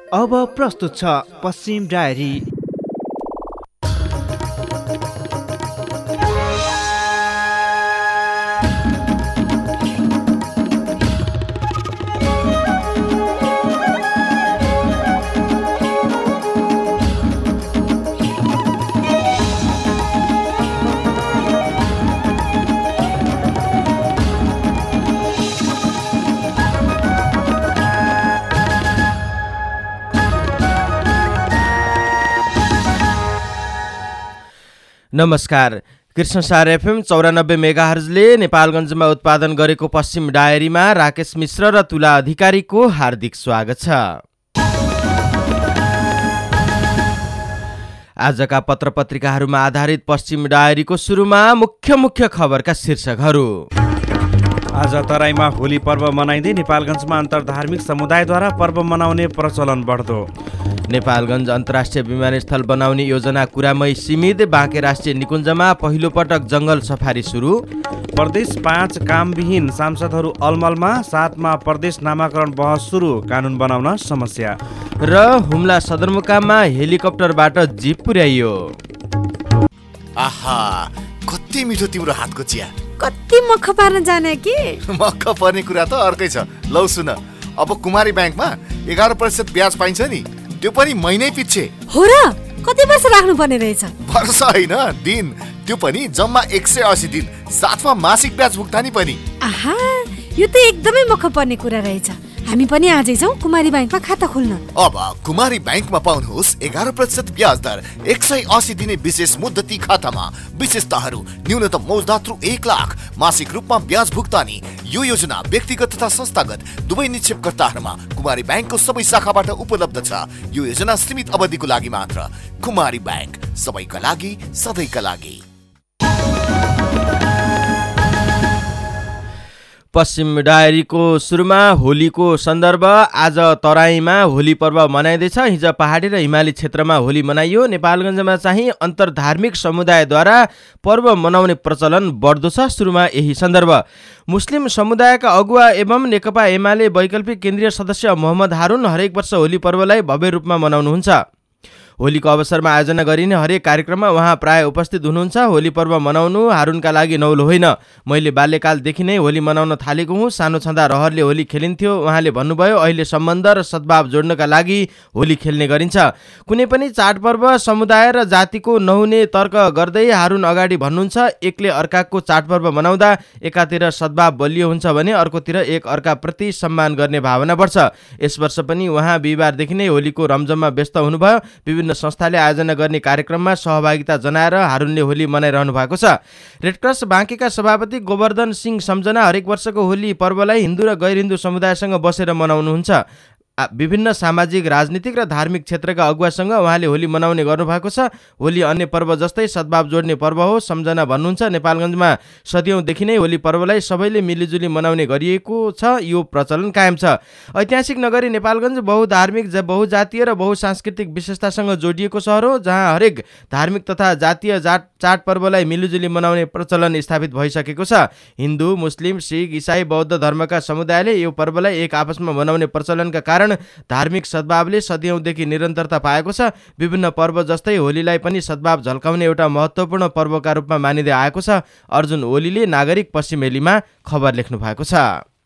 अब प्रस्तुत छ पश्चिम डायरी। नमस्कार। कृष्णसार एफएम 94 मेगाहर्जले नेपालगञ्जमा उत्पादन गरेको पश्चिम डायरीमा राकेश मिश्र र तुला अधिकारीको हार्दिक स्वागत छ। आजका पत्रपत्रिकाहरूमा आधारित पश्चिम डायरीको सुरुमा मुख्य खबरका शीर्षकहरू। आज तराईमा होली पर्व मनाइँदै नेपालगञ्जमा अन्तर्धार्मिक समुदायद्वारा पर्व मनाउने प्रचलन बढ्दो। नेपालगञ्ज अन्तर्राष्ट्रिय विमानस्थल बनाउने योजना कुरामै सीमित। बाँके राष्ट्रिय निकुञ्जमा पहिलो पटक जङ्गल सफारी सुरु। प्रदेश 5 कामविहीन सांसदहरू अलमलमा। 7मा प्रदेश नामाकरण बहस सुरु। कानुन बनाउन समस्या। र हुम्ला सदरमुकाममा हेलिकप्टरबाट जीप पुर्याइयो। आहा, कति मिठो तिम्रो हातको चिया। कति मक्ख पार्न जाने कि? मक्ख पर्ने कुरा त अर्कै छ। लौ सुन, अब कुमारी ब्याङ्कमा 11% ब्याज पाइन्छ नि, त्यो पनि महिनै पछि। हो र? कति वर्ष राख्नु पर्ने रहेछ? वर्ष होइन, दिन। त्यो पनि जम्मा 180 दिन, साथमा मासिक ब्याज भुक्तानी पनि। आहा, यो त एकदमै मक्ख पर्ने कुरा रहेछ। हामी पनि आजै जाउँ कुमारी ब्याङ्कमा खाता खोल्न। अब कुमारी ब्याङ्कमा पाउनुहोस् 11% ब्याज दर, 180 दिने विशेष मुद्दती खातामा। विशेषताहरू: न्यूनतम मौजदात्रु 1 लाख, मासिक रूपमा ब्याज भुक्तानी। यो योजना व्यक्तिगत तथा संस्थागत दुवै निक्षेपकर्ताहरूमा कुमारी ब्याङ्कको सबै शाखाबाट उपलब्ध छ। यो योजना सीमित अवधिको लागि मात्र। कुमारी ब्याङ्क, सबैका लागि, सधैँका लागि। पश्चिम डायरीको सुरुमा होलीको सन्दर्भ। आज तराईमा होली पर्व मनाइँदैछ। हिजो पहाडी र हिमाली क्षेत्रमा होली मनाइयो। नेपालगञ्जमा चाहिँ अन्तर्धार्मिक समुदायद्वारा पर्व मनाउने प्रचलन बढ्दो छ। सुरुमा यही सन्दर्भ। मुस्लिम समुदायका अगुवा एवं नेकपा एमाले वैकल्पिक केन्द्रीय सदस्य मोहम्मद हारुन हरेक वर्ष होली पर्वलाई भव्य रूपमा मनाउनुहुन्छ। होलीको अवसरमा आयोजना गरिने हरेक कार्यक्रममा उहाँ प्राय उपस्थित हुनुहुन्छ। होली पर्व मनाउनु हारुनका लागि नौलो होइन। मैले बाल्यकालदेखि नै होली मनाउन थालेको हुँ। सानो छँदा रहरले होली खेलिन्थ्यो। उहाँले भन्नुभयो, अहिले सम्बन्ध र सद्भाव जोड्नका लागि होली खेल्ने गरिन्छ। कुनै पनि चाडपर्व समुदाय र जातिको नहुने तर्क गर्दै हारुन अगाडि भन्नुहुन्छ, एकले अर्काको चाडपर्व मनाउँदा एकातिर सद्भाव बलियो हुन्छ भने अर्कोतिर एक अर्काप्रति सम्मान गर्ने भावना बढ्छ। यस वर्ष पनि उहाँ बिहिबारदेखि नै होलीको रमझममा व्यस्त हुनुभयो। विभिन्न संस्थाले आयोजना गर्ने कार्यक्रममा सहभागिता जनाएर हारुनले होली मनाइरहनु भएको छ। रेडक्रस बाँकेका सभापति गोवर्धन सिंह सम्झना हरेक वर्षको होली पर्वलाई हिन्दू र गैर हिन्दू समुदायसँग बसेर मनाउनुहुन्छ। विभिन्न सामाजिक, राजनीतिक र धार्मिक क्षेत्रका अगुवासँग उहाँले होली मनाउने गर्नुभएको छ। होली अन्य पर्व जस्तै सद्भाव जोड्ने पर्व हो, सम्झना भन्नुहुन्छ। नेपालगञ्जमा सदियौँदेखि नै होली पर्वलाई सबैले मिलिजुली मनाउने गरिएको छ। यो प्रचलन कायम छ। ऐतिहासिक नगरी नेपालगञ्ज बहुधार्मिक, बहुजातीय र बहुसांस्कृतिक विशेषतासँग जोडिएको सहर हो, जहाँ हरेक धार्मिक तथा जातीय चाडपर्वलाई मिलिजुली मनाउने प्रचलन स्थापित भइसकेको छ। हिन्दू, मुस्लिम, सिख, इसाई, बौद्ध धर्मका समुदायले यो पर्वलाई एक आपसमा मनाउने प्रचलनका कारण धार्मिक सद्भावले सदियौँदेखि निरन्तरता पाएको छ। विभिन्न पर्व जस्तै होलीलाई पनि सद्भाव झल्काउने एउटा महत्त्वपूर्ण पर्वका रूपमा मानिँदै आएको छ। अर्जुन ओलीले नागरिक पश्चिमेलीमा खबर लेख्नु भएको छ।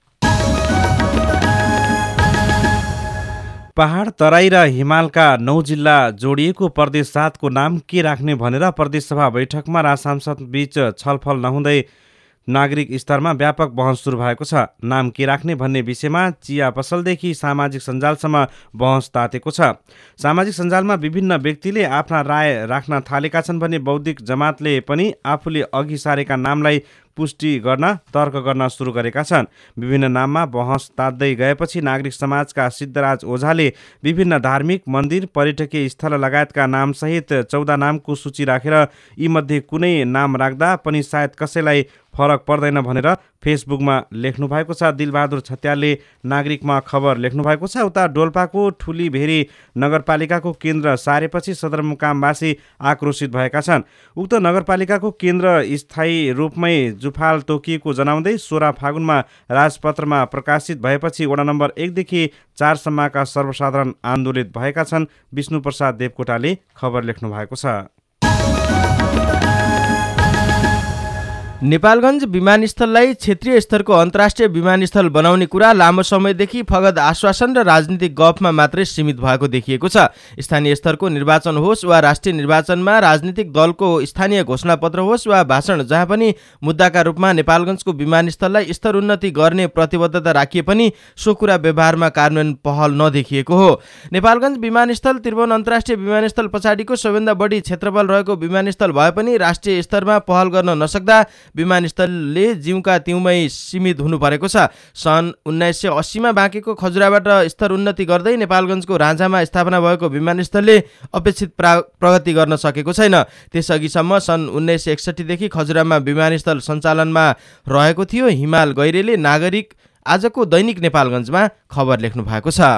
पहाड, तराई र हिमालका 9 जिल्ला जोडिएको प्रदेश 7 को नाम के राख्ने भनेर प्रदेशसभा बैठकमा राजसंसद बीच छलफल नहुँदै नागरिक स्तरमा व्यापक बहस सुरु भएको छ। नाम के राख्ने भन्ने विषयमा चिया पसलदेखि सामाजिक सञ्जालसम्म बहस तातेको छ। सामाजिक सञ्जालमा विभिन्न व्यक्तिले आफ्ना राय राख्न थालेका छन् भने बौद्धिक जमातले पनि आफूले अघि सारेका नामलाई पुष्टि गर्न तर्क गर्न सुरु गरेका छन्। विभिन्न नाममा बहस तात्दै गएपछि नागरिक समाजका सिद्धराज ओझाले विभिन्न धार्मिक मन्दिर, पर्यटकीय स्थल लगायतका नामसहित 14 नामको सूची राखेर यीमध्ये कुनै नाम राख्दा पनि सायद कसैलाई फरक पर्दैन भनेर फेसबुकमा लेख्नु भएको छ। दिलबहादुर छत्यालले नागरिकमा खबर लेख्नु भएको छ। उता डोल्पाको ठुलीभेरी नगरपालिकाको केन्द्र सारेपछि सदरमुकामवासी आक्रोशित भएका छन्। उक्त नगरपालिकाको केन्द्र स्थायी रूपमै जुफाल तोकिएको जनाउँदै 16 फागुनमा राजपत्रमा प्रकाशित भएपछि वडा नम्बर 1 देखि 4 सम्मका सर्वसाधारण आन्दोलित भएका छन्। विष्णुप्रसाद देवकोटाले खबर लेख्नु भएको छ। नेपालगञ्ज विमानस्थललाई क्षेत्रीय स्तरको अन्तर्राष्ट्रिय विमानस्थल बनाउने कुरा लामो समयदेखि फगत आश्वासन र राजनीतिक गफमा मात्रै सीमित भएको देखिएको छ। स्थानीय स्तरको निर्वाचन होस् वा राष्ट्रिय निर्वाचनमा राजनीतिक दलको स्थानीय घोषणापत्र होस् वा भाषण, जहाँ पनि मुद्दाका रूपमा नेपालगञ्जको विमानस्थललाई स्तरोन्नति गर्ने प्रतिबद्धता राखिए पनि सो कुरा व्यवहारमा कार्यान्वयन पहल नदेखिएको हो। नेपालगञ्ज विमानस्थल त्रिभुवन अन्तर्राष्ट्रिय विमानस्थल पछाडिको सबैभन्दा बढी क्षेत्रफल रहेको विमानस्थल भए पनि राष्ट्रिय स्तरमा पहल गर्न नसक्दा विमानस्थलले जिउका तिउमै सीमित हुनु परेको छ। सन् 1980मा बाँकेको खजुराबाट स्तर उन्नति गर्दै नेपालगञ्जको राँझामा स्थापना भएको विमानस्थलले अपेक्षित प्रगति गर्न सकेको छैन। त्यसअघिसम्म सन् 1961 देखि खजुरामा विमानस्थल सञ्चालनमा रहेको थियो। हिमाल गैरेले नागरिक आजको दैनिक नेपालगञ्जमा खबर लेख्नु भएको छ।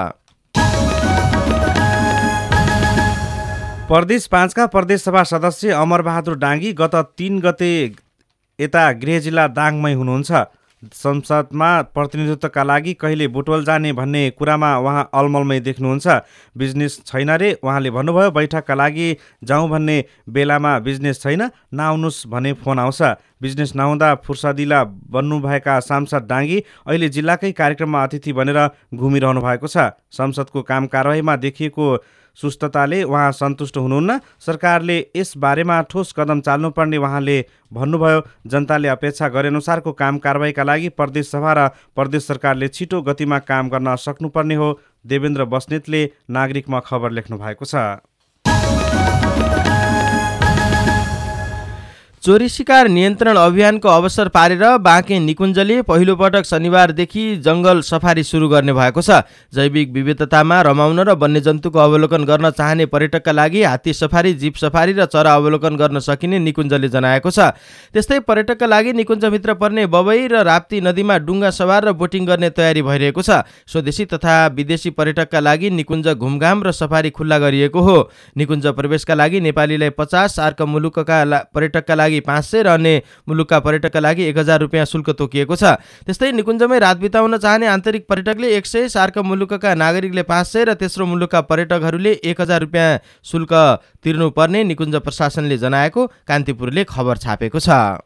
प्रदेश 5 का प्रदेश सभा सदस्य अमरबहादुर डाङ्गी गत 3 गते यता गृह जिल्ला दाङमै हुनुहुन्छ। संसदमा प्रतिनिधित्वका लागि कहिले बुटवल जाने भन्ने कुरामा उहाँ अलमलमै देख्नुहुन्छ। बिजनेस छैन रे उहाँले भन्नुभयो। बैठकका लागि जाउँ भन्ने बेलामा बिजनेस छैन, नआउनुस् भने फोन आउँछ। बिजनेस नहुँदा फुर्सदिला बन्नुभएका सांसद डाङ्गी अहिले जिल्लाकै कार्यक्रममा अतिथि बनेर घुमिरहनु भएको छ। संसदको काम कारबाहीमा देखिएको सुस्तताले उहाँ सन्तुष्ट हुनुहुन्न। सरकारले यस बारेमा ठोस कदम चाल्नुपर्ने उहाँले भन्नुभयो। जनताले अपेक्षा गरेअनुसारको काम कारबाहीका लागि प्रदेश सभा र प्रदेश सरकारले छिटो गतिमा काम गर्न सक्नुपर्ने हो। देवेन्द्र बस्नेतले नागरिकमा खबर लेख्नु भएको छ। चोरी शिकार नियन्त्रण अभियानको अवसर पारेर बाँके निकुञ्जले पहिलो पटक शनिबारदेखि जङ्गल सफारी सुरु गर्ने भएको छ। जैविक विविधतामा रमाउन र वन्यजन्तुको अवलोकन गर्न चाहने पर्यटकका लागि हात्ती सफारी, जीप सफारी र चरा अवलोकन गर्न सकिने निकुञ्जले जनाएको छ। त्यस्तै पर्यटकका लागि निकुञ्जभित्र पर्ने बबई र राप्ती नदीमा डुङ्गा सवार र बोटिङ गर्ने तयारी भइरहेको छ। स्वदेशी तथा विदेशी पर्यटकका लागि निकुञ्ज घुमघाम र सफारी खुल्ला गरिएको हो। निकुञ्ज प्रवेशका लागि नेपालीलाई 50, सार्क मुलुकका पर्यटकका लागि 500 र अन्य मुलुकका पर्यटकका लागि 1000 रुपियाँ शुल्क तोकिएको छ। त्यस्तै निकुञ्जमै रात बिताउन चाहने आन्तरिक पर्यटकले 100, सार्क मुलुकका नागरिकले 500 र तेस्रो मुलुकका पर्यटकहरूले 1000 रुपियाँ शुल्क तिर्नुपर्ने निकुञ्ज प्रशासनले जनाएको कान्तिपुरले खबर छापेको छ।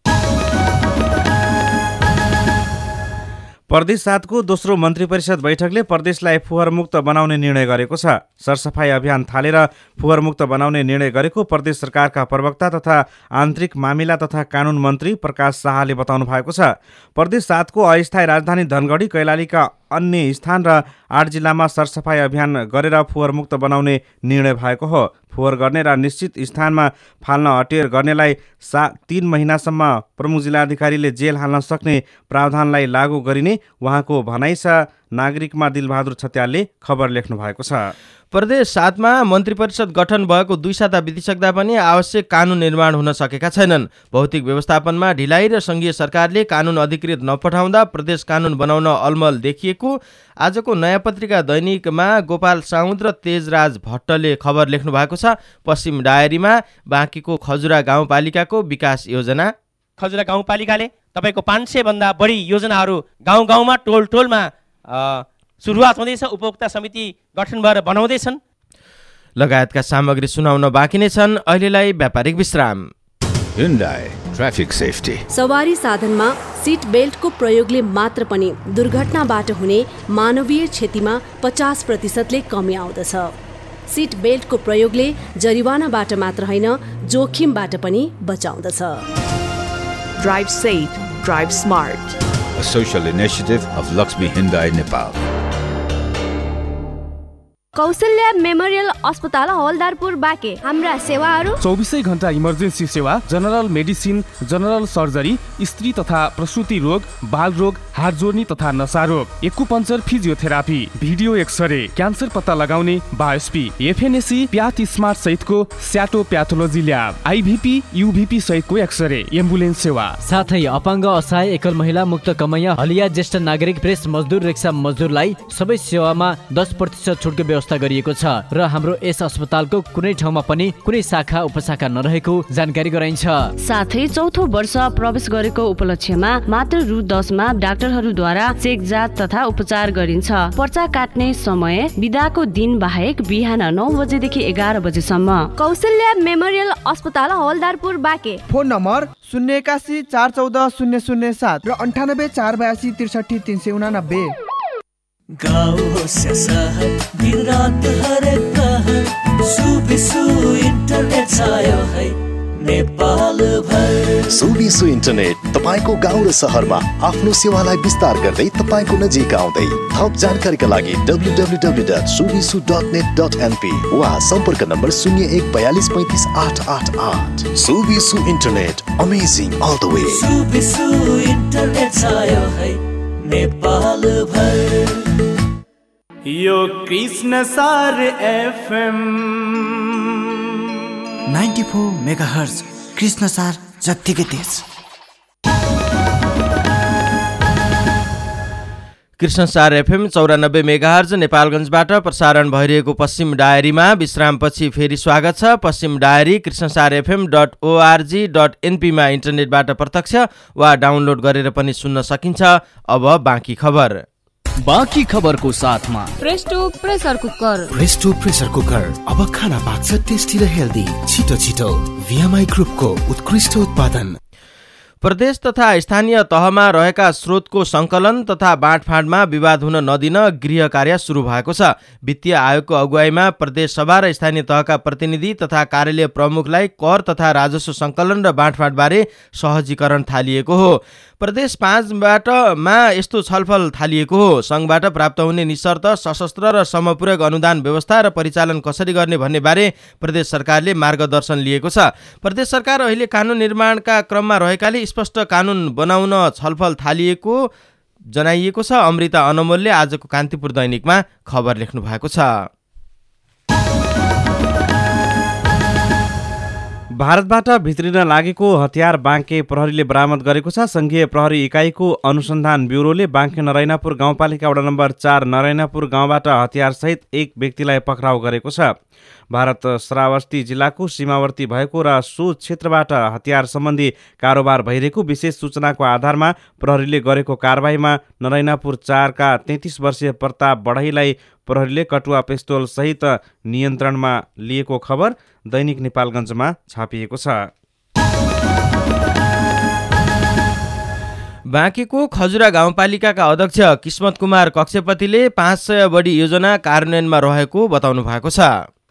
प्रदेश 7 को दोस्रो मन्त्री परिषद बैठकले प्रदेशलाई फोहोरमुक्त बनाउने निर्णय गरेको छ। सरसफाई अभियान थालेर फोहोरमुक्त बनाउने निर्णय गरेको प्रदेश सरकारका प्रवक्ता तथा आन्तरिक मामिला तथा कानुन मन्त्री प्रकाश शाहले बताउनु भएको छ। प्रदेश 7 को अस्थायी राजधानी धनगढी, कैलालीका अन्य स्थान र 8 जिल्लामा सरसफाई अभियान गरेर फोहोरमुक्त बनाउने निर्णय भएको हो। फोहोर गर्ने र निश्चित स्थानमा फाल्न अटेर गर्नेलाई 3 महिनासम्म प्रमुख जिल्लाधिकारीले जेल हाल्न सक्ने प्रावधानलाई लागू गरिने उहाँको भनाइ छ। नागरिकमा दिलबहादुर छत्यालले खबर लेख्नु भएको छ। प्रदेश 7 मा मन्त्री परिषद गठन भएको 2 साता बितिसक्दा पनि आवश्यक कानुन निर्माण हुन सकेका छैनन्। भौतिक व्यवस्थापनमा ढिलाइ र सङ्घीय सरकारले कानुन अधिकृत नपठाउँदा प्रदेश कानुन बनाउन अलमल देखिएको आजको नयाँ पत्रिका दैनिकमा गोपाल साउद र तेजराज भट्टले खबर लेख्नु भएको छ। पश्चिम डायरीमा बाँकीको खजुरा गाउँपालिकाको विकास योजना। खजुरा गाउँपालिकाले तपाईँको 500 भन्दा बढी योजनाहरू गाउँ गाउँमा टोल टोलमा सुरुवात हुँदैछ। उपभोक्ता समिति गठन भएर बनाउँदैछन्। लगायतका सामग्री सुनाउन बाँकी नै छन्। अहिलेलाई व्यापारिक विश्राम। Hyundai traffic safety. सवारी साधनमा सिट बेल्टको प्रयोगले मात्र पनि दुर्घटनाबाट हुने मानवीय क्षतिमा 50% कमी आउँदछ। सिट बेल्टको प्रयोगले जरिवानाबाट मात्र होइन, जोखिमबाट पनि बचाउँदछ। Drive safe, drive smart. A social initiative of Laxmi Hyundai Nepal. Kaushalya memorial अस्पताल हवलदारपुर बाँके। हाम्रा सेवाहरू 24 घण्टा इमर्जेन्सी सेवा, जनरल मेडिसिन, जनरल सर्जरी, स्त्री तथा प्रसुति रोग, बाल रोग, हात जोड्ने तथा नशा रोग, acupuncture, physiotherapy, video x-ray, cancer पत्ता लगाउने, बायोस्पी, एफएनएसी, प्याथ स्मार्ट सहितको स्याटो प्याथोलोजी ल्याब, आइभिपी, युभिपी सहितको एक्सरे, एम्बुलेन्स सेवा, साथै अपाङ्ग, असहाय, एकल महिला, मुक्त कमैया, हलिया, ज्येष्ठ नागरिक, प्रेस मजदुर, रिक्सा मजदुरलाई सबै सेवामा 10% छुटको व्यवस्था गरिएको छ र हाम्रो यस अस्पतालको कुनै ठाउँमा पनि कुनै शाखा उपशाखा नरहेको जानकारी गराइन्छ। साथै चौथो वर्ष प्रवेश गरेको उपलक्ष्यमा मात्र रु 10 मा डाक्टरहरूद्वारा चेक जाँच तथा उपचार गरिन्छ। पर्चा काट्ने समय बिदाको दिन बाहेक बिहान 9 बजेदेखि 11 बजेसम्म। कौशल्या मेमोरियल अस्पताल हवलदारपुर बाँके। फोन नम्बर 081 414 007 र 98 482 63 389। गाउँ होस् या सहर, दिन रात हरेक प्रहर सुबिसु इन्टरनेट छायो है नेपाल भर। सुबिसु इन्टरनेट तपाईको गाउँ र सहरमा आफ्नो सेवालाई विस्तार गर्दै तपाईको नजिक आउँदै। थप जानकारीका लागि www.subisu.net.np वा सम्पर्क नम्बर 01 42 35 888। Subisu internet, amazing all the way. Subisu internet छायो है नेपाल भर। यो कृष्ण सार एफएम 94 मेगाहर्ज, कृष्ण सार जत्तिकै तेज। कृष्णसार एफएम 94 मेगाहर्ज नेपालगञ्जबाट प्रसारण भइरहेको पश्चिम डायरीमा विश्रामपछि फेरि स्वागत छ। पश्चिम डायरी krishnasarfm.org.np मा इन्टरनेटबाट प्रत्यक्ष वा डाउनलोड गरेर पनि सुन्न सकिन्छ। अब बाँकी खबर। बाँकी खबरको साथमा Presto pressure cooker. Presto pressure cooker अब खाना पाक्छ टेस्टी र हेल्दी, छिटो छिटो। VMI ग्रुपको उत्कृष्ट उत्पादन। प्रदेश तथा स्थानीय तहमा रहेका स्रोतको सङ्कलन तथा बाँडफाँडमा विवाद हुन नदिन गृह कार्य सुरु भएको छ। वित्तीय आयोगको अगुवाईमा प्रदेश सभा र स्थानीय तहका प्रतिनिधि तथा कार्यालय प्रमुखलाई कर तथा राजस्व सङ्कलन र बाँडफाँडबारे सहजीकरण थालिएको हो। प्रदेश 5बाट यस्तो छलफल थालिएको हो। सङ्घबाट प्राप्त हुने निशर्त सशस्त्र र समपूरक अनुदान व्यवस्था र परिचालन कसरी गर्ने भन्ने बारे प्रदेश सरकारले मार्गदर्शन लिएको छ। प्रदेश सरकार अहिले कानुन निर्माणका क्रममा रहेकाले स्पष्ट कानुन बनाउन छलफल थालिएको जनाइएको छ। अमृता अनमोलले आजको कान्तिपुर दैनिकमा खबर लेख्नु भएको छ। भारतबाट भित्रिन लागेको हतियार बाँके प्रहरीले बरामद गरेको छ। संघीय प्रहरी इकाइको अनुसन्धान ब्युरोले बाँके नरायनापुर गाउँपालिका वडा नम्बर 4 नरायनापुर गाउँबाट हतियारसहित एक व्यक्तिलाई पक्राउ गरेको छ। भारत श्रावस्ती जिल्लाको सीमावर्ती भएको र सो क्षेत्रबाट हतियार सम्बन्धी कारोबार भइरहेको विशेष सूचनाको आधारमा प्रहरीले गरेको कारबाहीमा नरायनापुर 4 का 33 वर्षीय प्रताप बढाईलाई प्रहरीले कटुवा पिस्तोल सहित नियन्त्रणमा लिएको खबर दैनिक नेपालगञ्जमा छापिएको छ। बाँकेको खजुरा गाउँपालिकाका अध्यक्ष किस्मत कुमार कक्षपतिले 500 बढी योजना कार्यान्वयनमा रहेको बताउनु भएको छ।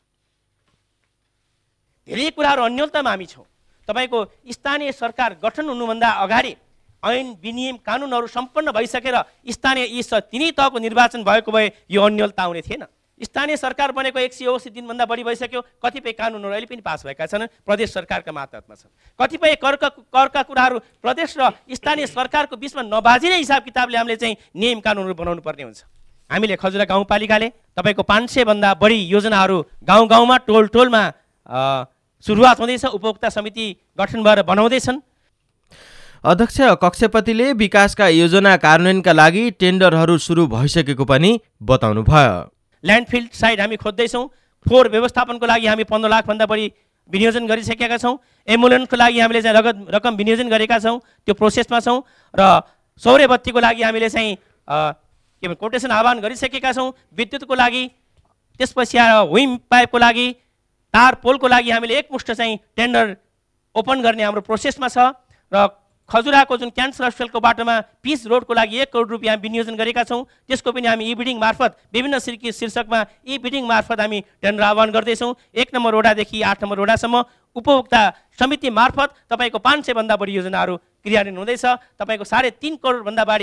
धेरै कुराहरू अन्यलतामा हामी छौँ। तपाईँको स्थानीय सरकार गठन हुनुभन्दा अगाडि ऐन विनियम कानुनहरू सम्पन्न भइसकेर स्थानीय यी तिनै तहको निर्वाचन भएको भए यो अन्यलता आउने थिएन। स्थानीय सरकार बनेको 180 दिनभन्दा बढी भइसक्यो। कतिपय कानुनहरू अहिले पनि पास भएका छन्, प्रदेश सरकारका मातहतमा छन्। कतिपय करका कुराहरू प्रदेश र स्थानीय सरकारको बिचमा नबाजिने हिसाब किताबले हामीले चाहिँ नियम कानुनहरू बनाउनु पर्ने हुन्छ। हामीले खजुरा गाउँपालिकाले तपाईँको 500 भन्दा बढी योजनाहरू गाउँ गाउँमा टोल टोलमा सुरुवात हुँदैछ। उपभोक्ता समिति गठन भएर बनाउँदैछन्। अध्यक्ष कक्षपतिले विकासका योजना कार्यान्वयनका लागि टेन्डरहरू सुरु भइसकेको पनि बताउनु भयो। ल्यान्डफिल्ड साइड हामी खोज्दैछौँ। फोहोर व्यवस्थापनको लागि हामी 15 लाख भन्दा बढी विनियोजन गरिसकेका छौँ। एम्बुलेन्सको लागि हामीले चाहिँ रकम विनियोजन गरेका छौँ, त्यो प्रोसेसमा छौँ। र सौर्य बत्तीको लागि हामीले चाहिँ के भन्छ कोटेसन आह्वान गरिसकेका छौँ। विद्युतको लागि, त्यसपछि विम पाइपको लागि, तार पोलको लागि हामीले एकमुष्ट चाहिँ टेन्डर ओपन गर्ने हाम्रो प्रोसेसमा छ। र खजुराको जुन क्यान्सर हस्पिटलको बाटोमा पिच रोडको लागि 1 करोड रुपियाँ विनियोजन गरेका छौँ। त्यसको पनि हामी ई बिडिङ मार्फत विभिन्न शीर्षकमा ई बिडिङ मार्फत हामी टेन्डर आह्वान गर्दैछौँ। 1 नम्बर वडादेखि 8 नम्बर वडासम्म उपभोक्ता समिति मार्फत तपाईँको 500 भन्दा बढी योजनाहरू क्रियान्वयन हुँदैछ। तपाईँको 3.5 करोड भन्दा बढी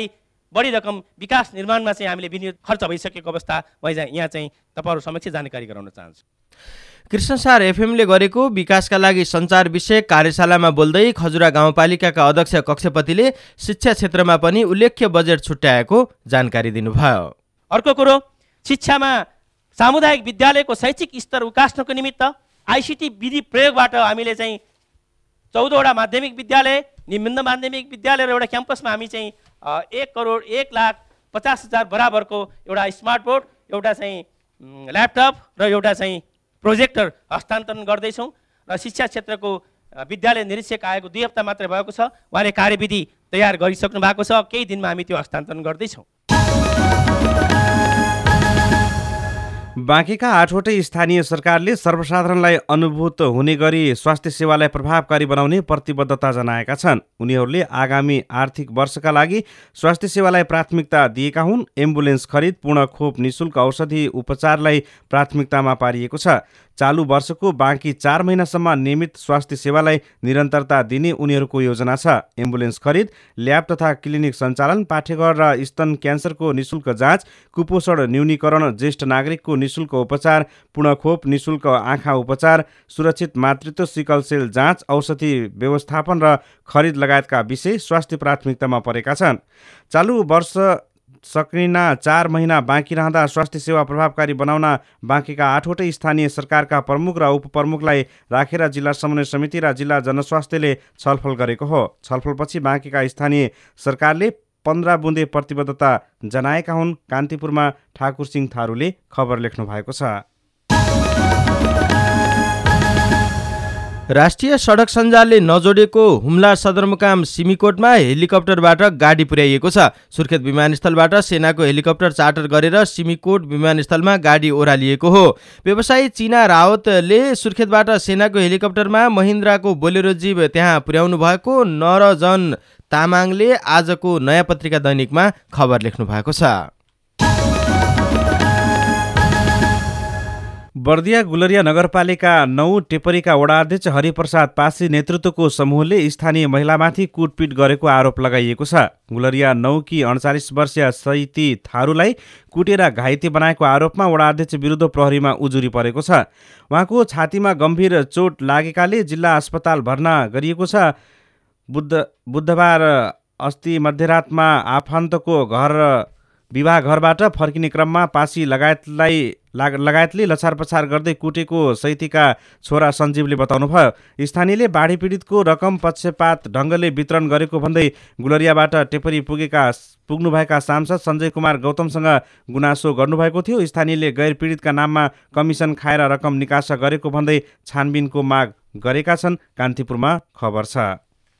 बढी रकम विकास निर्माणमा चाहिँ हामीले विनियोग खर्च भइसकेको अवस्था म यहाँ चाहिँ तपाईँहरू समक्ष जानकारी गराउन चाहन्छु। कृष्णसार एफएमले गरेको विकासका लागि सञ्चार विषयक कार्यशालामा बोल्दै खजुरा गाउँपालिकाका अध्यक्ष कक्षपतिले शिक्षा क्षेत्रमा पनि उल्लेख्य बजेट छुट्याएको जानकारी दिनुभयो। अर्को कुरो, शिक्षामा सामुदायिक विद्यालयको शैक्षिक स्तर उकास्नको निमित्त आइसिटी विधि प्रयोगबाट हामीले चाहिँ 14वटा माध्यमिक विद्यालय, निम्न माध्यमिक विद्यालय र एउटा क्याम्पसमा हामी चाहिँ 1,50,50,000 बराबरको एउटा स्मार्ट बोर्ड, एउटा चाहिँ ल्यापटप र एउटा चाहिँ प्रोजेक्टर हस्तान्तरण गर्दैछौँ र शिक्षा क्षेत्रको विद्यालय निरीक्षक आएको 2 हप्ता मात्रै भएको छ। उहाँले कार्यविधि तयार गरिसक्नु भएको छ। केही दिनमा हामी त्यो हस्तान्तरण गर्दैछौँ। बाँकीका 8वटै स्थानीय सरकारले सर्वसाधारणलाई अनुभूत हुने गरी स्वास्थ्य सेवालाई प्रभावकारी बनाउने प्रतिबद्धता जनाएका छन्। उनीहरूले आगामी आर्थिक वर्षका लागि स्वास्थ्य सेवालाई प्राथमिकता दिएका हुन्। एम्बुलेन्स खरिद, पूर्ण खोप, निशुल्क औषधि उपचारलाई प्राथमिकतामा पारिएको छ। चालु वर्षको बाँकी 4 महिनासम्म नियमित स्वास्थ्य सेवालाई निरन्तरता दिने उनीहरूको योजना छ। एम्बुलेन्स खरिद, ल्याब तथा क्लिनिक सञ्चालन, पाठेघर र स्तन क्यान्सरको निशुल्क जाँच, कुपोषण न्यूनीकरण, ज्येष्ठ नागरिकको निशुल्क उपचार, पूर्ण खोप, निशुल्क आँखा उपचार, सुरक्षित मातृत्व, सिकल सेल जाँच, औषधि व्यवस्थापन र खरिद लगायतका विषय स्वास्थ्य प्राथमिकतामा परेका छन्। चालु वर्ष सकिना 4 महिना बाँकी रहँदा स्वास्थ्य सेवा प्रभावकारी बनाउन बाँकीका 8वटै स्थानीय सरकारका प्रमुख र उपप्रमुखलाई राखेर जिल्ला समन्वय समिति र जिल्ला जनस्वास्थ्यले छलफल गरेको हो। छलफलपछि बाँकीका स्थानीय सरकारले 15 बुँदे प्रतिबद्धता जनाएका हुन्। कान्तिपुरमा ठाकुर सिंह थारूले खबर लेख्नु भएको छ। राष्ट्रिय सडक सञ्जालले नजोडेको हुम्ला सदरमुकाम सिमीकोटमा हेलिकप्टरबाट गाडी पुर्याइएको छ। सुर्खेत विमानस्थलबाट सेनाको हेलिकप्टर चार्टर गरेर सिमीकोट विमानस्थलमा गाडी ओह्रालिएको हो। व्यवसायी चिना रावतले सुर्खेतबाट सेनाको हेलिकप्टरमा महिन्द्राको बोलेरो जीप त्यहाँ पुर्याउनु भएको नरजन तामाङले आजको नयाँ पत्रिका दैनिकमा खबर लेख्नु भएको छ। बर्दिया गुलरिया नगरपालिका 9 टेपरीका वडा अध्यक्ष हरिप्रसाद पासी नेतृत्वको समूहले स्थानीय महिलामाथि कुटपिट गरेको आरोप लगाइएको छ। गुलरिया 9 की 48 वर्षीय सैती थारूलाई कुटेर घाइते बनाएको आरोपमा वडा अध्यक्ष विरुद्ध प्रहरीमा उजुरी परेको छ। उहाँको छातीमा गम्भीर चोट लागेकाले जिल्ला अस्पताल भर्ना गरिएको छ। बुधबार अस्ति मध्यरातमा आफन्तको विवाह घरबाट फर्किने क्रममा पासी लगायतले लछार पछार गर्दै कुटेको सैतीका छोरा सञ्जीवले बताउनुभयो। स्थानीयले बाढी पीडितको रकम पक्षपात ढङ्गले वितरण गरेको भन्दै गुलरियाबाट टेपरी पुग्नुभएका सांसद सञ्जय कुमार गौतमसँग गुनासो गर्नुभएको थियो। स्थानीयले गैर पीडितका नाममा कमिसन खाएर रकम निकासा गरेको भन्दै छानबिनको माग गरेका छन्। कान्तिपुरमा खबर छ।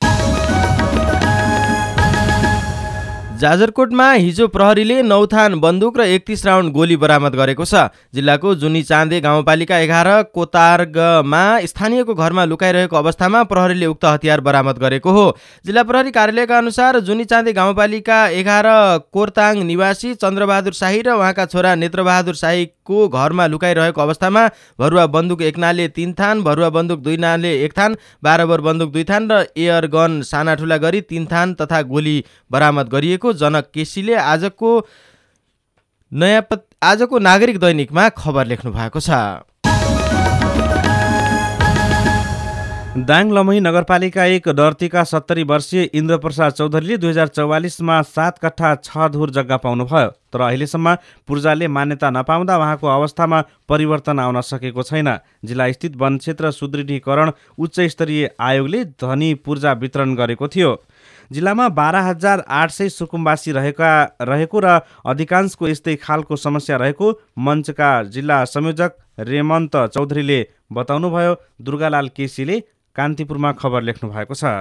जाजरकोटमा हिजो प्रहरीले 9 थान बन्दुक र 31 राउन्ड गोली बरामद गरेको छ। जिल्लाको जुनी चाँदे गाउँपालिका 11 कोतार्गमा स्थानीयको घरमा लुकाइरहेको अवस्थामा प्रहरीले उक्त हतियार बरामद गरेको हो। जिल्ला प्रहरी कार्यालयका अनुसार जुनी चाँदे गाउँपालिका 11 कोरताङ निवासी चन्द्रबहादुर शाही र उहाँका छोरा नेत्रबहादुर शाहीको घरमा लुकाइरहेको अवस्थामा भरुवा बन्दुक 1 नाले 3 थान, भरुवा बन्दुक 2 नाले 1 थान, 12 बोर बन्दुक 2 थान र एयर गन साना ठुला गरी 3 थान तथा गोली बरामद गरिएको जनक केसीले आजको नागरिक दैनिकमा खबर लेख्नु भएको छ। दाङ लमही नगरपालिका 1 डर्तीका 70 वर्षीय इन्द्रप्रसाद चौधरीले 2044मा 7 कट्ठा 6 धुर जग्गा पाउनुभयो। तर अहिलेसम्म पूर्जाले मान्यता नपाउँदा उहाँको अवस्थामा परिवर्तन आउन सकेको छैन। जिल्लास्थित वन क्षेत्र सुदृढीकरण उच्च स्तरीय आयोगले धनी पूर्जा वितरण गरेको थियो। जिल्लामा 12,800 सुकुम्बासी रहेको र अधिकांशको यस्तै खालको समस्या रहेको मञ्चका जिल्ला संयोजक रेमन्त चौधरीले बताउनुभयो। दुर्गालाल केसीले कान्तिपुरमा खबर लेख्नु भएको छ।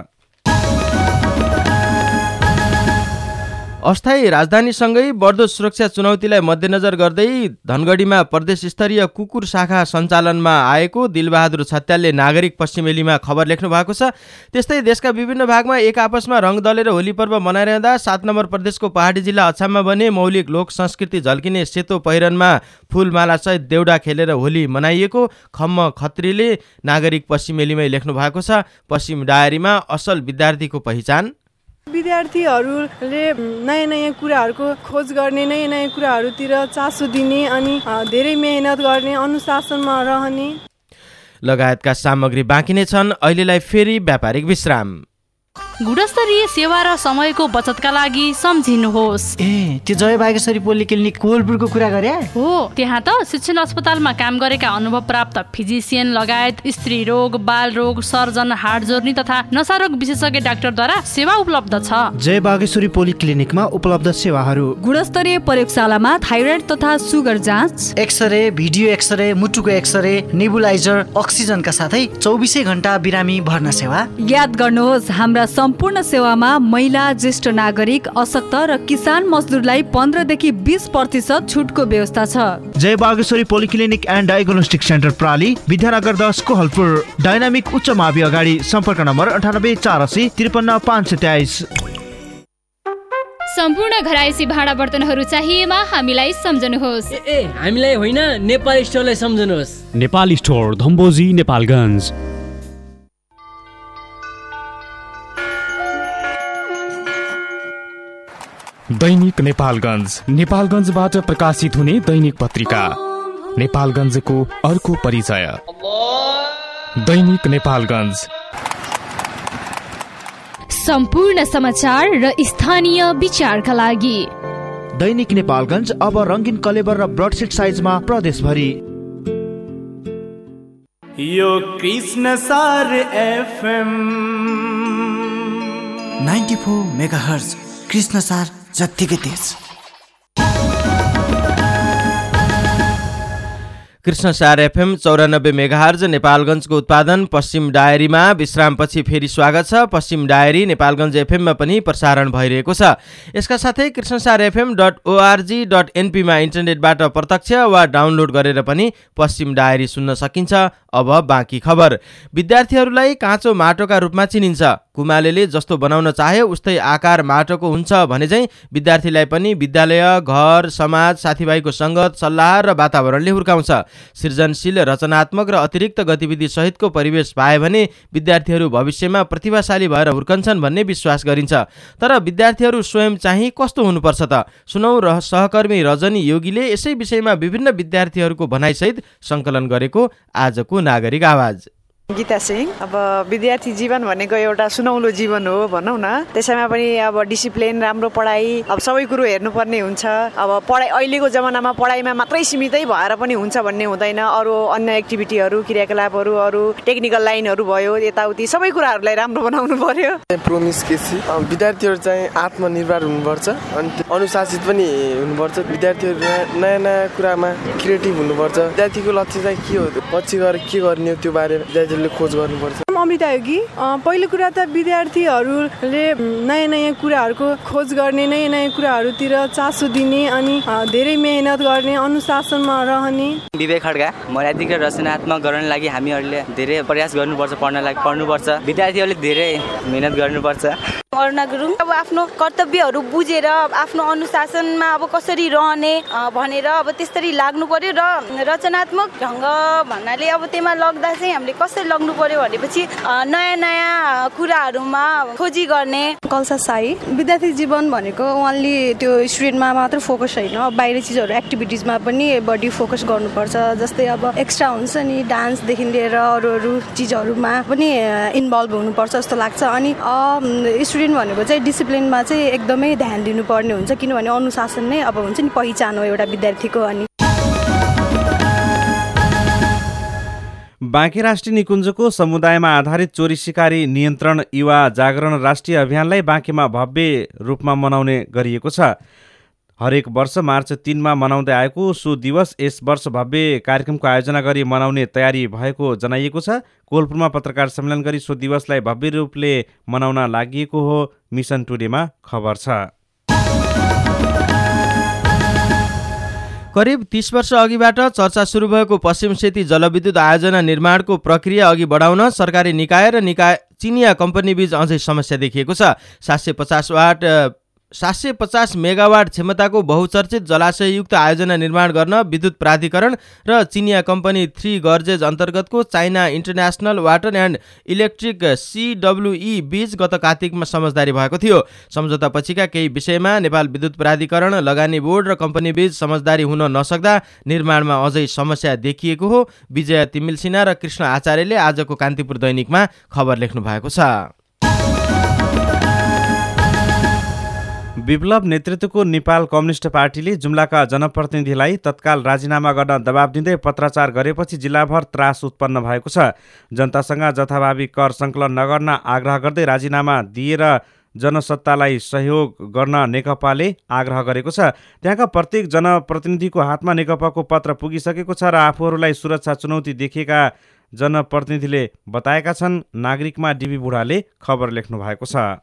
अस्थायी राजधानीसँगै बढ्दो सुरक्षा चुनौतीलाई मध्यनजर गर्दै धनगढीमा प्रदेश स्तरीय कुकुर शाखा सञ्चालनमा आएको दिलबहादुर छत्यालले नागरिक पश्चिमेलीमा खबर लेख्नु भएको छ। त्यस्तै देशका विभिन्न भागमा एक आपसमा रङ दलेर होली पर्व मनाइरहँदा 7 नम्बर प्रदेशको पहाडी जिल्ला अछाममा भने मौलिक लोक संस्कृति झल्किने सेतो पहिरनमा फुलमालासहित देउडा खेलेर होली मनाइएको खम्म खत्रीले नागरिक पश्चिमेलीमै लेख्नु भएको छ। पश्चिम डायरीमा असल विद्यार्थीको पहिचान विद्यार्थीहरूले नयाँ नयाँ कुराहरूको खोज गर्ने, नयाँ नयाँ कुराहरूतिर चासो दिने अनि धेरै मेहनत गर्ने, अनुशासनमा रहने लगायतका सामग्री बाँकी नै छन्। अहिलेलाई फेरि व्यापारिक विश्राम। गुणस्तरीय सेवा र समयको बचतका लागि सम्झिनुहोस्। त्यो जय बागेश्वरी पोलिक्लिनिक कोलपुरको कुरा गरे हो। त्यहाँ त शिक्षण अस्पतालमा काम गरेका अनुभव प्राप्त फिजिसियन लगायत स्त्री रोग, बाल रोग, सर्जन, हाड जोर्नी तथा नसारोग विशेषज्ञ डाक्टरद्वारा सेवा उपलब्ध छ। जय बागेश्वरी पोलिक्लिनिकमा उपलब्ध सेवाहरू: गुणस्तरीय प्रयोगशालामा थाइरोइड तथा सुगर जाँच, एक्सरे, भिडियो एक्सरे, मुटुको एक्सरे, नेबुलाइजर, अक्सिजनका साथै 24 घण्टा बिरामी भर्ना सेवा। याद गर्नुहोस्, हाम्रा सम्पूर्ण सेवामा महिला, ज्येष्ठ नागरिक, अशक्त र किसान मजदुरलाई 15 देखि 20% छुटको व्यवस्था छ। Jay Bageshwari polyclinic and diagnostic centre प्राली, विद्यानगर 10 कोहलपुर। डायनामिक उच्च मावि अगाडि। सम्पर्क नम्बर 98 480 53 523। सम्पूर्ण घरायसी भाँडा बर्तनहरू चाहिएमा हामीलाई सम्झनुहोस्। हामीलाई होइन, नेपाल स्टोरलाई सम्झनुहोस्। नेपाल स्टोर, धम्बोजी, नेपालगञ्ज। दैनिक नेपालगञ्ज, नेपालगञ्जबाट प्रकाशित हुने दैनिक पत्रिका। नेपालगञ्जको अर्को परिचय। दैनिक नेपालगञ्ज, सम्पूर्ण समाचार र स्थानीय विचारका लागि। दैनिक नेपालगञ्ज अब रङ्गीन कलेबर र ब्रडसिट साइजमा प्रदेशभरि। यो कृष्ण सार एफएम 94 मेगाहर्ज, कृष्ण सार जत्तिकै तेज। कृष्ण सार एफएम 94 मेगाहर्ज नेपालगञ्जको उत्पादन पश्चिम डायरीमा विश्रामपछि फेरि स्वागत छ। पश्चिम डायरी नेपालगञ्ज एफएममा पनि प्रसारण भइरहेको छ। यसका साथै कृष्णसारfm.org.np मा इन्टरनेटबाट प्रत्यक्ष वा डाउनलोड गरेर पनि पश्चिम डायरी सुन्न सकिन्छ। अब बाँकी खबर। विद्यार्थीहरूलाई काँचो माटोका रूपमा चिनिन्छ। कुमालेले जस्तो बनाउन चाहे उस्तै आकार माटोको हुन्छ भने चाहिँ विद्यार्थीलाई पनि विद्यालय, घर, समाज, साथीभाइको सङ्गत, सल्लाह र वातावरणले हुर्काउँछ। सृजनशील, रचनात्मक र अतिरिक्त गतिविधि सहितको परिवेश पाए भने विद्यार्थीहरू भविष्यमा प्रतिभाशाली भएर हुर्कन्छन् भन्ने विश्वास गरिन्छ। तर विद्यार्थीहरू स्वयं चाहिँ कस्तो हुनुपर्छ त? सुनौ सहकर्मी रजनी योगीले यसै विषयमा विभिन्न विद्यार्थीहरूको भनाइसहित सङ्कलन गरेको आजको नागरिक आवाज। गीता सिंह। अब विद्यार्थी जीवन भनेको एउटा सुनौलो जीवन हो भनौँ न। त्यसैमा पनि अब डिसिप्लिन, राम्रो पढाइ, अब सबै कुरो हेर्नुपर्ने हुन्छ। अब पढाइ अहिलेको जमानामा पढाइमा मात्रै सीमितै भएर पनि हुन्छ भन्ने हुँदैन। अरू अन्य एक्टिभिटीहरू, क्रियाकलापहरू, अरू टेक्निकल लाइनहरू भयो, यताउति सबै कुराहरूलाई राम्रो बनाउनु पर्यो। प्रोमिस केसी, विद्यार्थीहरू चाहिँ आत्मनिर्भर हुनुपर्छ अनि अनुशासित पनि हुनुपर्छ। विद्यार्थीहरू नयाँ नयाँ कुरामा क्रिएटिभ हुनुपर्छ। विद्यार्थीको लक्ष्य चाहिँ के हो, पछि गएर के गर्ने हो, त्यो बारेमा खोज गर्नुपर्छ। अमृता योगी। पहिलो कुरा त विद्यार्थीहरूले नयाँ नयाँ कुराहरूको खोज गर्ने, नयाँ नयाँ कुराहरूतिर चासो दिने अनि धेरै मेहनत गर्ने, अनुशासनमा रहने। विवेक खड्का। मौलिक र रचनात्मक गर्नको लागि हामीहरूले धेरै प्रयास गर्नुपर्छ, पढ्नुपर्छ। विद्यार्थीहरूले धेरै मेहनत गर्नुपर्छ। अरुणा गुरुङ। अब आफ्नो कर्तव्यहरू बुझेर आफ्नो अनुशासनमा अब कसरी रहने भनेर अब त्यसरी लाग्नु पर्यो र रचनात्मक ढङ्ग भन्नाले अब त्यसमा लग्दा चाहिँ हामीले कसरी लग्नु पर्यो भनेपछि नयाँ नयाँ कुराहरूमा खोजी गर्ने। कल्सा साई। विद्यार्थी जीवन भनेको ओन्ली त्यो स्टुडेन्टमा मात्र फोकस होइन, बाहिर चिजहरू एक्टिभिटिजमा पनि बढी फोकस गर्नुपर्छ। जस्तै अब एक्स्ट्रा हुन्छ नि, डान्सदेखि लिएर अरू अरू चिजहरूमा पनि इन्भल्भ हुनुपर्छ जस्तो लाग्छ। अनि स्टुडेन्ट भनेको चाहिँ डिसिप्लिनमा चाहिँ एकदमै ध्यान दिनुपर्ने हुन्छ, किनभने अनुशासन नै अब हुन्छ नि पहिचान हो एउटा विद्यार्थीको। अनि बाँके राष्ट्रिय निकुञ्जको समुदायमा आधारित चोरी सिकारी नियन्त्रण युवा जागरण राष्ट्रिय अभियानलाई बाँकेमा भव्य रूपमा मनाउने गरिएको छ। हरेक वर्ष मार्च 3 मा मनाउँदै आएको सो दिवस यस वर्ष भव्य कार्यक्रमको आयोजना गरी मनाउने तयारी भएको जनाइएको छ। कोलपुरमा पत्रकार सम्मेलन गरी सो दिवसलाई भव्य रूपले मनाउन लागि हो मिसन टुडेमा खबर छ। करिब 30 वर्ष अघिबाट चर्चा सुरु भएको पश्चिम सेती जलविद्युत आयोजना निर्माणको प्रक्रिया अघि बढाउन सरकारी निकाय र चिनिया कम्पनी बीच अझै समस्या देखिएको छ। 750 वाट 750 मेगावाट क्षमताको बहुचर्चित जलाशययुक्त आयोजना निर्माण गर्न विद्युत प्राधिकरण र चिनिया कम्पनी 3 गर्जेज अन्तर्गतको China international water and electric CWE बीच गत कार्तिकमा समझदारी भएको थियो। सम्झौता पछिका केही विषयमा नेपाल विद्युत प्राधिकरण, लगानी बोर्ड र कम्पनी बीच समझदारी हुन नसक्दा निर्माणमा अझै समस्या देखिएको हो। विजय तिमिल सिन्हा र कृष्ण आचार्यले आजको कान्तिपुर दैनिकमा खबर लेख्नु भएको छ। विप्लव नेतृत्वको नेपाल कम्युनिस्ट पार्टीले जुम्लाका जनप्रतिनिधिलाई तत्काल राजीनामा गर्न दबाब दिँदै पत्राचार गरेपछि जिल्लाभर त्रास उत्पन्न भएको छ। जनतासँग जथाभावी कर सङ्कलन नगर्न आग्रह गर्दै राजीनामा दिएर जनसत्तालाई सहयोग गर्न नेकपाले आग्रह गरेको छ। त्यहाँका प्रत्येक जनप्रतिनिधिको हातमा नेकपाको पत्र पुगिसकेको छ र आफूहरूलाई सुरक्षा चुनौती देखिएका जनप्रतिनिधिले बताएका छन्। नागरिकमा डिबी बुढाले खबर लेख्नु भएको छ।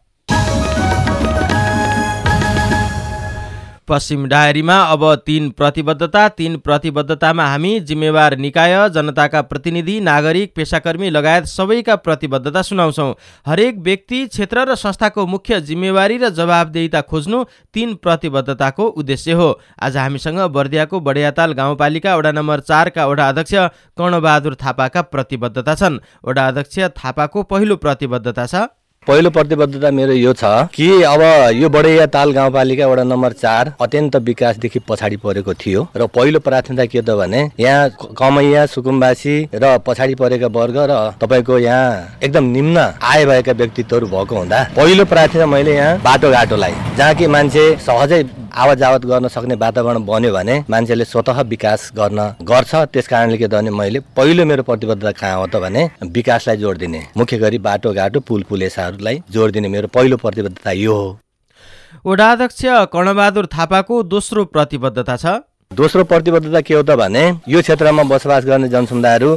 पश्चिम डायरीमा अब 3 प्रतिबद्धता। 3 प्रतिबद्धतामा हामी जिम्मेवार निकाय, जनताका प्रतिनिधि, नागरिक, पेशाकर्मी लगायत सबैका प्रतिबद्धता सुनाउँछौँ। हरेक व्यक्ति, क्षेत्र र संस्थाको मुख्य जिम्मेवारी र जवाबदेहिता खोज्नु 3 प्रतिबद्धताको उद्देश्य हो। आज हामीसँग बर्दियाको बडियाताल गाउँपालिका वडा नम्बर 4 का वडा अध्यक्ष कर्णबहादुर थापाका प्रतिबद्धता छन्। वडा अध्यक्ष थापाको पहिलो प्रतिबद्धता छ। पहिलो प्रतिबद्धता मेरो यो छ कि अब यो बडियाताल गाउँपालिका वडा नम्बर 4 अत्यन्त विकासदेखि पछाडि परेको थियो र पहिलो प्राथमिकता के त भने यहाँ कमैया, सुकुम्बासी र पछाडि परेका वर्ग र तपाईको यहाँ एकदम निम्न आय भएका व्यक्तित्वहरू भएको हुँदा पहिलो प्राथमिकता मैले यहाँ बाटोघाटोलाई, जहाँ कि मान्छे सहजै आवत जावत गर्न सक्ने वातावरण बन्यो भने मान्छेले स्वतः विकास गर्छ। त्यसकारणले के त भने मैले पहिलो मेरो प्रतिबद्धता कहाँ हो त भने विकासलाई जोड दिने, मुख्य गरी बाटोघाटो, पुल पुलेसाहरूलाई जोड दिने मेरो पहिलो प्रतिबद्धता यो हो। वडा अध्यक्ष कर्णबहादुर थापाको दोस्रो प्रतिबद्धता छ। दोस्रो प्रतिबद्धता के हो त भने यो क्षेत्रमा बसोबास गर्ने जनसमुदायहरू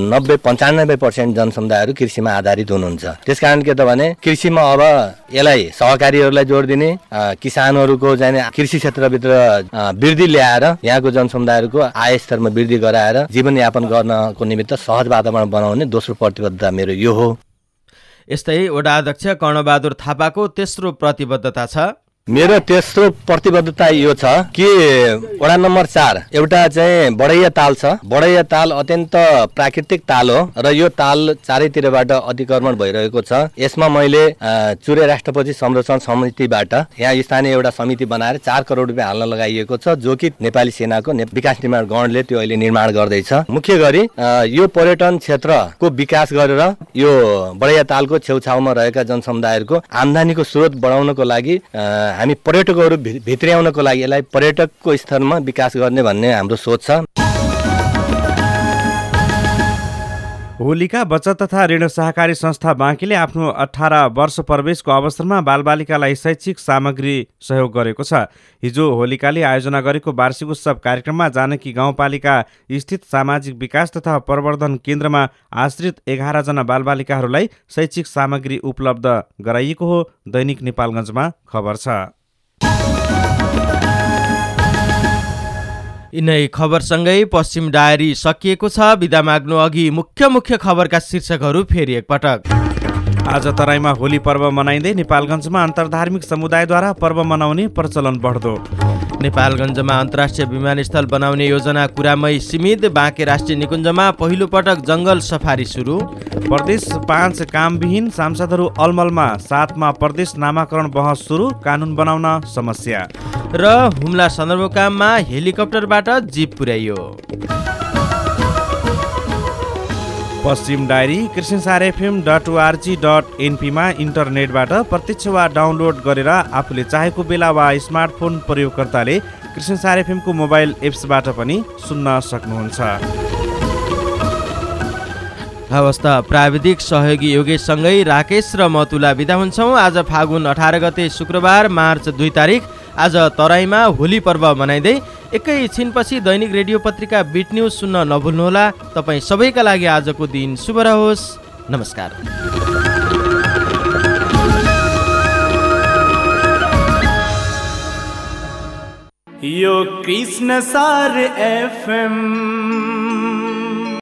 90-95% जनसमुदायहरू कृषिमा आधारित हुनुहुन्छ। त्यसकारण के त भने कृषिमा अब यसलाई सहकारीहरूलाई जोड दिने, किसानहरूको चाहिँ कृषि क्षेत्रभित्र वृद्धि ल्याएर यहाँको जनसमुदायहरूको आय स्तरमा वृद्धि गराएर जीवनयापन गर्नको निमित्त सहज वातावरण बनाउने दोस्रो प्रतिबद्धता मेरो यो हो। यस्तै वडा अध्यक्ष कर्णबहादुर थापाको तेस्रो प्रतिबद्धता छ। मेरो तेस्रो प्रतिबद्धता यो छ कि वडा नम्बर 4 एउटा चाहिँ बडैया ताल छ। बडैया ताल अत्यन्त प्राकृतिक ताल हो र यो ताल चारैतिरबाट अतिक्रमण भइरहेको छ। यसमा मैले चुरे राष्ट्रपति संरक्षण समितिबाट यहाँ स्थानीय एउटा समिति बनाएर 4 करोड रुपियाँ हाल्न लगाइएको छ, जो कि नेपाली सेनाको विकास निर्माण गणले त्यो अहिले निर्माण गर्दैछ। मुख्य गरी यो पर्यटन क्षेत्रको विकास गरेर यो बडैया तालको छेउछाउमा रहेका जनसमुदायहरूको आम्दानीको स्रोत बढाउनको लागि हामी पर्यटकहरू भित्र्याउनको लागि यसलाई पर्यटकको स्तरमा विकास गर्ने भन्ने हाम्रो सोच छ। होलिका बचत तथा ऋण सहकारी संस्था बाँकीले आफ्नो 18 वर्ष प्रवेशको अवसरमा बालबालिकालाई शैक्षिक सामग्री सहयोग गरेको छ। हिजो होलिकाले आयोजना गरेको वार्षिक उत्सव कार्यक्रममा जानकी गाउँपालिका स्थित सामाजिक विकास तथा प्रवर्धन केन्द्रमा आश्रित 11 जना बालबालिकाहरूलाई शैक्षिक सामग्री उपलब्ध गराइएको हो। दैनिक नेपालगञ्जमा खबर छ। यिनै खबरसँगै पश्चिम डायरी सकिएको छ। बिदा माग्नु अघि मुख्य खबरका शीर्षकहरू फेरि एकपटक। आज तराईमा होली पर्व मनाइँदै नेपालगञ्जमा अन्तर्धार्मिक समुदायद्वारा पर्व मनाउने प्रचलन बढ्दो। नेपालगञ्जमा अन्तर्राष्ट्रिय विमानस्थल बनाउने योजना कुरामै सीमित। बाँके राष्ट्रिय निकुञ्जमा पहिलो पटक जङ्गल सफारी सुरु। प्रदेश 5 कामविहीन सांसदहरू अलमलमा 7मा प्रदेश नामाकरण बहस सुरु, कानुन बनाउन समस्या। र हुम्ला सदरमुकाममा हेलिकप्टरबाट जीप पुर्याइयो। पश्चिम डायरी कृष्णसारfm.org.np मा इन्टरनेटबाट प्रत्यक्ष वा डाउनलोड गरेर आफूले चाहेको बेला वा स्मार्टफोन प्रयोगकर्ताले कृष्णसार FM को मोबाइल एप्सबाट पनि सुन्न सक्नुहुन्छ। हवस् त, प्राविधिक सहयोगी योगेशसँगै राकेश र मतुला बिदा हुन्छौँ। आज फागुन 18 गते शुक्रबार, मार्च 2 तारिक। आज तराईमा होली पर्व मनाइँदै एकैछिनपछि दैनिक रेडियो पत्रिका बिट न्युज सुन्न नभुल्नुहोला। तपाईँ सबैका लागि आजको दिन शुभ रहोस्। नमस्कार। यो कृष्णसार FM